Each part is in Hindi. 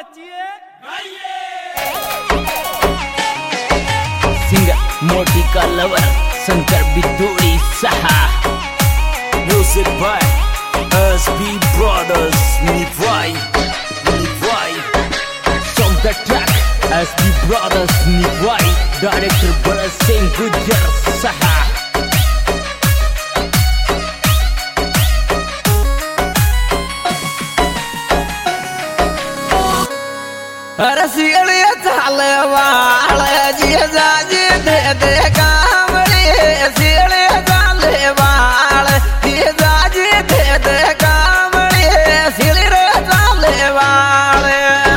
नचिए सिंगर मोटी का लवर शंकर बिदुड़ी सहा music by SB brothers Niwai song the track SB brothers Niwai director Bharat Singh Gujjar सहा रसियले चाले वाले जीजा जी दे दे कामड़ी रसियले चाले वाले जीजा जी दे दे कामड़ी रसियले चाले वाले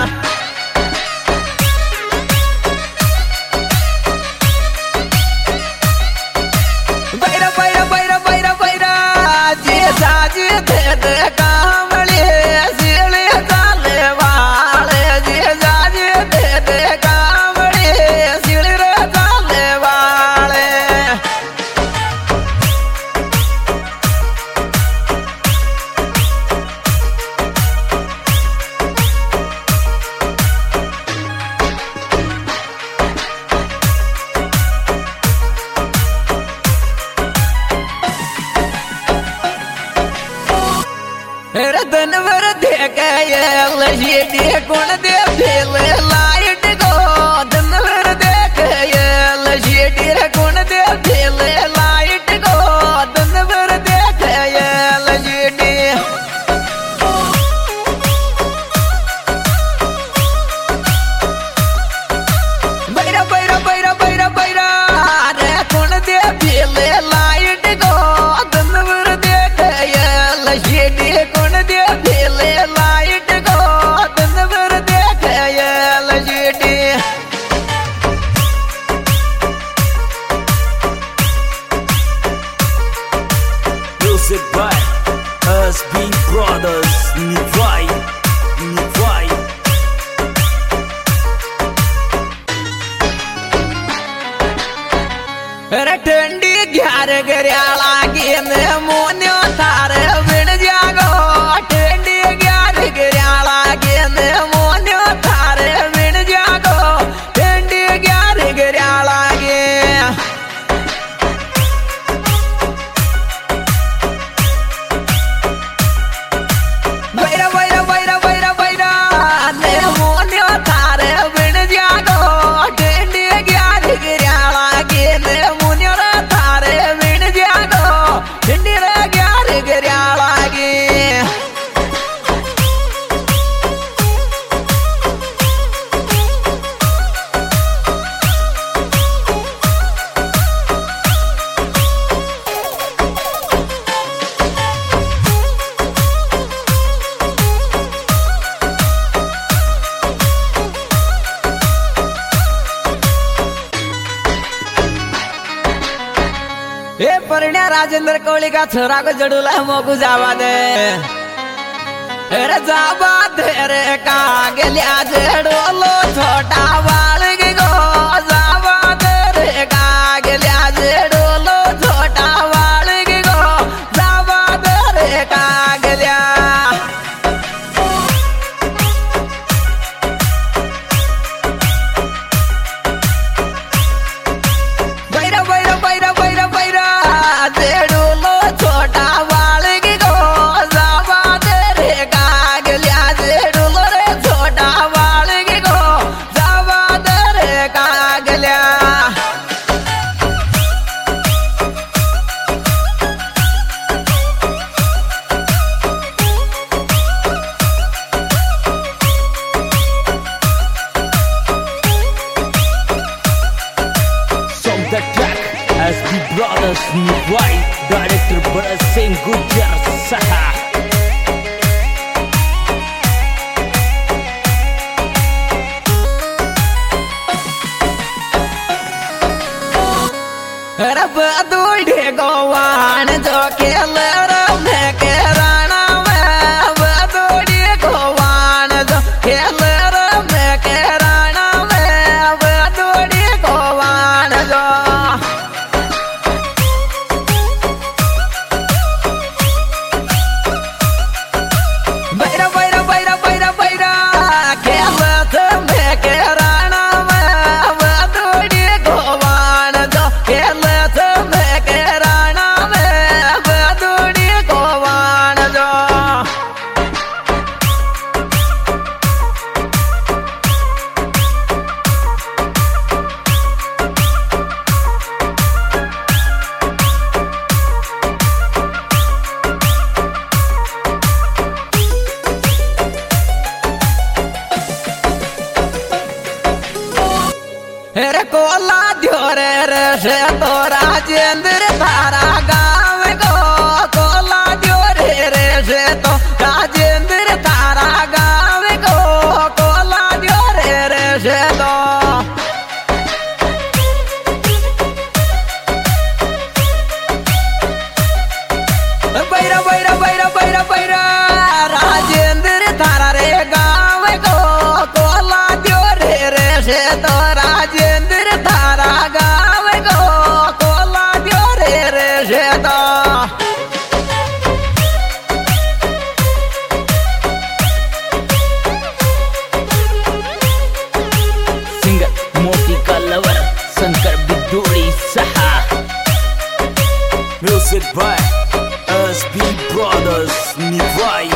बैरा बैरा बैरा बैरा बैरा जीजा जी दे दे कामड़ी रसियले चाले वाले जीजा रतन वर देख ये गुण दे फेले लाइट को धन वर देख ये गुण दे फेले लाइट को धन वर देख ये बैरा बैरा बैरा बैरा बैरा रे गुण दे फेले लाइट को धन वर देख ये गुण दे फेले लाइट को धन वर देख ये music by SB brothers Niwai ठंडी ग्यार गरियाला गेंद मोन्यो थारे बिन जागो ठंडी ग्यार गरियाला गेंद मोन्यो थारे बिन जागो ठंडी ग्यार गरियाला गे बैरा बैरा बैरा बैरा बैरा ने मोन्यो थारे बिन जागो ठंडी ग्यार गरियाला गेंद ए परिण्या राजेंद्र कोहली का छोरा को जड़ूला मोकू जावा दे रे जावा दे रे का गेलिया जड़ोलो छोटा बाल के गो जावा दे रे का गेलिया जड़ोलो छोटा बाल के गो जावा दे रे का गेलिया बैरा बैरा बैरा बैरा बैरा जेडूलो छोटा बाल की गो जावा दे रे का गलिया जेडूलो रे छोटा बाल की गो जावा दे रे का गलिया song the track SB brothers Niwai director Bharat Singh Gujjar सहा रब दूढ़े गोवान जो खेल रमे के राणा में बदूढ़े गोवान जो खेल रमे के राणा में बदूढ़े गोवान जो बैरा बैरा बैरा बैरा बैरा खेल रे कोला द्योरे रे से तो राजेंद्र थारा गाँव को कोला द्योरे रे से तो राजेंद्र थारा गाँव को कोला द्योरे रे से तो बैरा बैरा बैरा बैरा बैरा राजेंद्र थारा रे गाँव को कोला द्योरे रे से तो राजेंद्र थारा गाँव को कोला द्योरे रे से तो सिंगर मोती का लवर शंकर बिदुड़ी सहा music by SB Brothers Nivai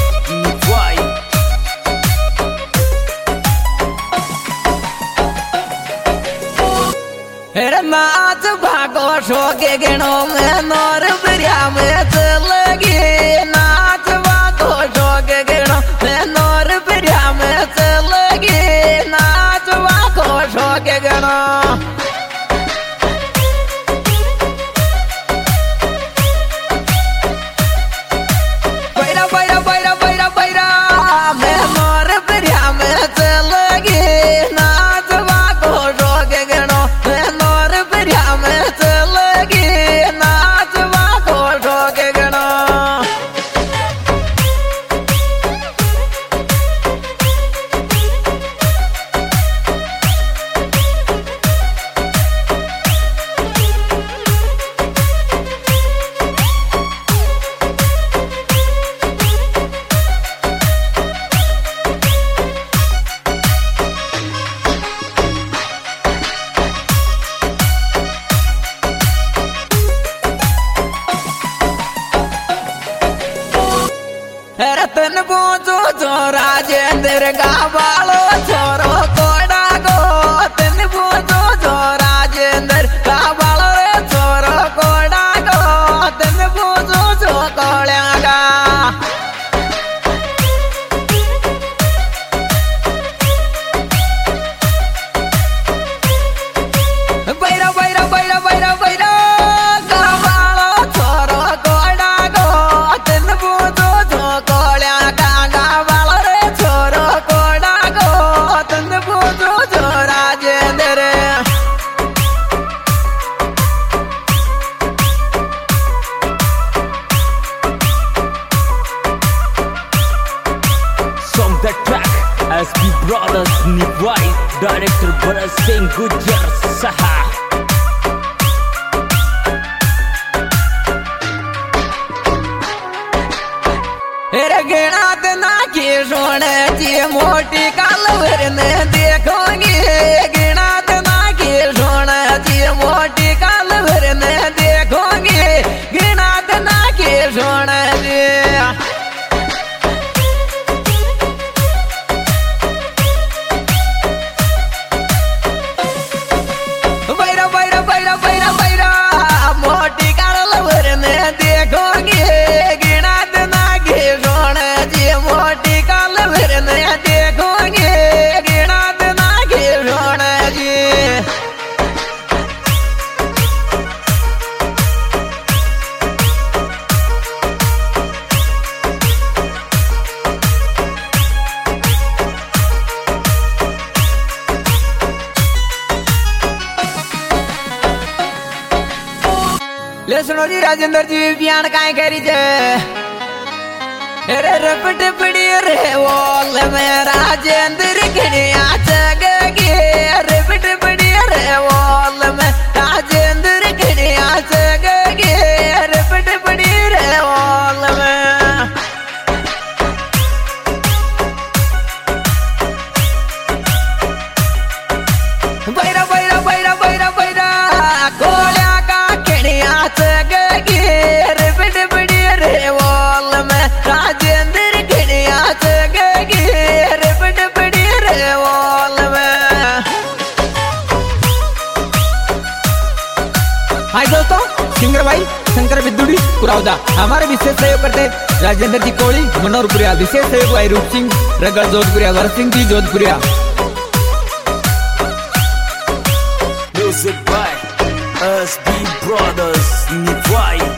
रे नाच भागो शोके गिणों में नौर बिरिया में चलगी नाच भागो शोके गिणों में नौर बिरिया में चलगी नाच भागो शोके गिणों बैरा बैरा बैरा बैरा बैरा मैं नौर बिरिया में चलगी नाच भागो शोके गिणों में नौर बिरिया में चलगी नाच भागो शोके गिणों रतन बोझो जो राजेंद्र गावालो छोरो कोड़ा गो तन बोझो जो राजेंद्र गावालो रे छोरो कोड़ा गो तन बोझो जो कोड़ा गा बैरा बैरा बैरा बैरा बैरा गावालो छोरो कोड़ा गो तन बोझो जो कोड़ा गा गावालो रे छोरो कोड़ा गो तन बोझो जो Rajendra Song the track SB Brothers Nivai Director Bharat Singh Gujjar Saha रे गिणात ना की सोने जी मोटी कालवर ने देखोगी गिणात ना की सोने जी मोटी कालवर ने देखोगी गिणात ना की सोने जी बैरा बैरा बैरा बैरा बैरा मोटी कालवर ने देखोगी गिणात ना की सोने जी मोटी कालवर ने देखोगी गिणात ना की सोने जी ले सुनो जी राजेंद्र जी बयान काहे करी जे रे रपट पड़ी रे वोल में राजेंद्र खड़िया जगगी रपट पड़ी रे वोल में राजेंद्र खड़िया जगगी रपट पड़ी रे वोल में बैरा बैरा बैरा बैरा बैरा कोल्या का खड़िया जगगी रपट पड़ी रे वोल में राजेंद्र खड़िया जगगी रपट पड़ी रे वोल में हाय दोस्तों सिंगर भाई शंकर बिदुड़ी कुरावदा हमारे विशेष सहयोग करते हैं राजेंद्र जी कोली मनोहरपुरिया विशेष सहयोग भाई रूप सिंह रगड़ Jodhpuria Bharat Singh ji Jodhpuria Music by SB Brothers Nivai.